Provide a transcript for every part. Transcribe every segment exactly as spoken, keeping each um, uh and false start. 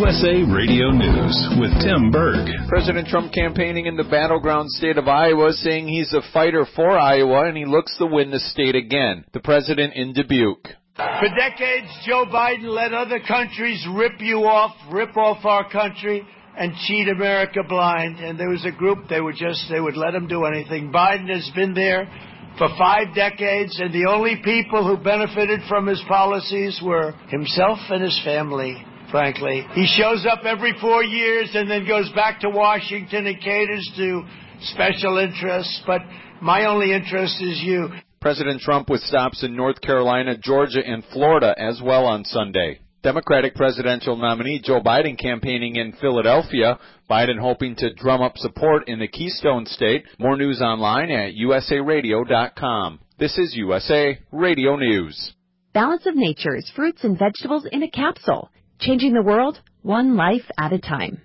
S A Radio News with Tim Berg. President Trump campaigning in the battleground state of Iowa, saying he's a fighter for Iowa and he looks to win the state again. The president in Dubuque. For decades, Joe Biden let other countries rip you off, rip off our country, and cheat America blind. And there was a group, they would just, they would let him do anything. Biden has been there for five decades, and the only people who benefited from his policies were himself and his family, frankly. He shows up every four years and then goes back to Washington and caters to special interests. But my only interest is you. President Trump with stops in North Carolina, Georgia, and Florida as well on Sunday. Democratic presidential nominee Joe Biden campaigning in Philadelphia. Biden hoping to drum up support in the Keystone State. More news online at U S A radio dot com. This is U S A Radio News. Balance of Nature's fruits and vegetables in a capsule. Changing the world, one life at a time.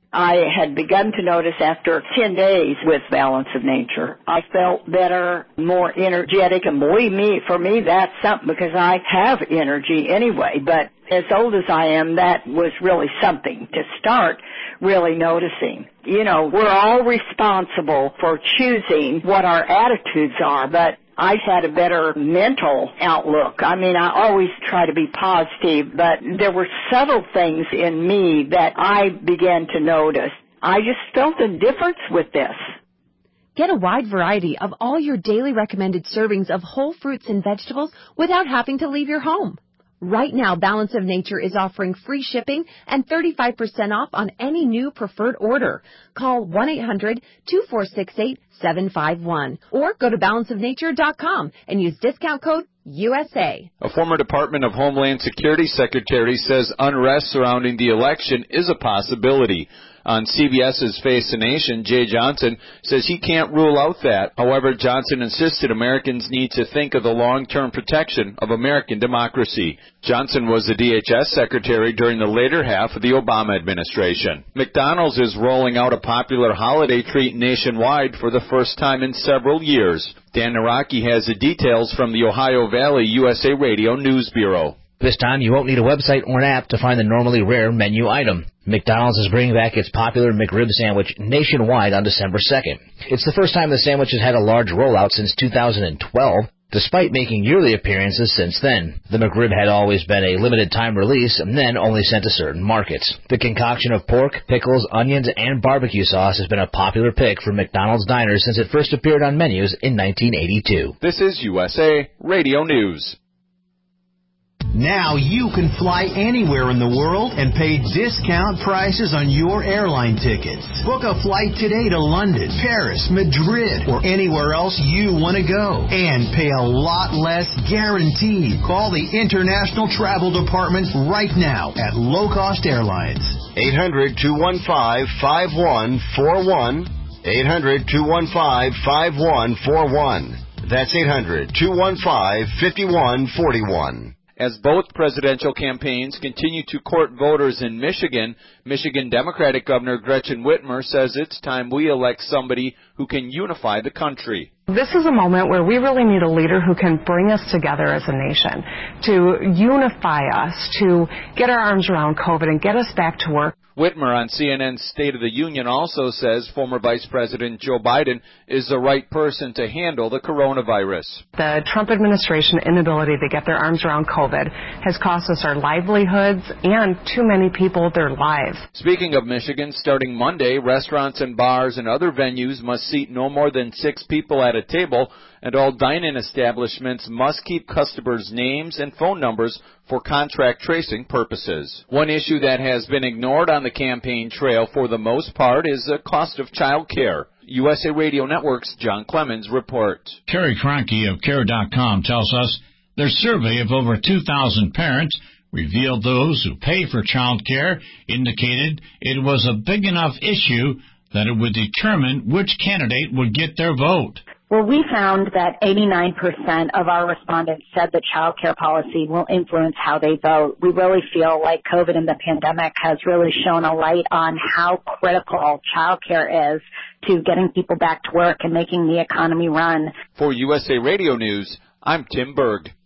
I had begun to notice after ten days with Balance of Nature, I felt better, more energetic, and believe me, for me, that's something because I have energy anyway. But as old as I am, that was really something to start really noticing. You know, we're all responsible for choosing what our attitudes are, but I had a better mental outlook. I mean, I always try to be positive, but there were subtle things in me that I began to notice. I just felt a difference with this. Get a wide variety of all your daily recommended servings of whole fruits and vegetables without having to leave your home. Right now, Balance of Nature is offering free shipping and thirty-five percent off on any new preferred order. Call one eight hundred two four six eight seven five one or go to balance of nature dot com and use discount code U S A. A former Department of Homeland Security secretary says unrest surrounding the election is a possibility. On CBS's Face the Nation, Jay Johnson says he can't rule out that. However, Johnson insisted Americans need to think of the long-term protection of American democracy. Johnson was the D H S secretary during the later half of the Obama administration. McDonald's is rolling out a popular holiday treat nationwide for the first time in several years. Dan Naraki has the details from the Ohio Valley U S A Radio News Bureau. This time, you won't need a website or an app to find the normally rare menu item. McDonald's is bringing back its popular McRib sandwich nationwide on December second. It's the first time the sandwich has had a large rollout since two thousand twelve, despite making yearly appearances since then. The McRib had always been a limited-time release and then only sent to certain markets. The concoction of pork, pickles, onions, and barbecue sauce has been a popular pick for McDonald's diners since it first appeared on menus in nineteen eighty-two. This is U S A Radio News. Now you can fly anywhere in the world and pay discount prices on your airline tickets. Book a flight today to London, Paris, Madrid, or anywhere else you want to go. And pay a lot less guaranteed. Call the International Travel Department right now at Low Cost Airlines. eight hundred two one five five one four one. eight hundred two one five five one four one. That's eight hundred two one five five one four one. As both presidential campaigns continue to court voters in Michigan, Michigan Democratic Governor Gretchen Whitmer says it's time we elect somebody who can unify the country. This is a moment where we really need a leader who can bring us together as a nation, to unify us, to get our arms around COVID and get us back to work. Whitmer on C N N's State of the Union also says former Vice President Joe Biden is the right person to handle the coronavirus. The Trump administration inability to get their arms around COVID has cost us our livelihoods and too many people their lives. Speaking of Michigan, starting Monday, restaurants and bars and other venues must seat no more than six people at a table, and all dine-in establishments must keep customers' names and phone numbers for contract tracing purposes. One issue that has been ignored on the campaign trail for the most part is the cost of child care. U S A Radio Network's John Clemens reports. Terry Cronky of care dot com tells us their survey of over two thousand parents revealed those who pay for child care indicated it was a big enough issue that it would determine which candidate would get their vote. Well, we found that eighty-nine percent of our respondents said that child care policy will influence how they vote. We really feel like COVID and the pandemic has really shown a light on how critical child care is to getting people back to work and making the economy run. For U S A Radio News, I'm Tim Berg.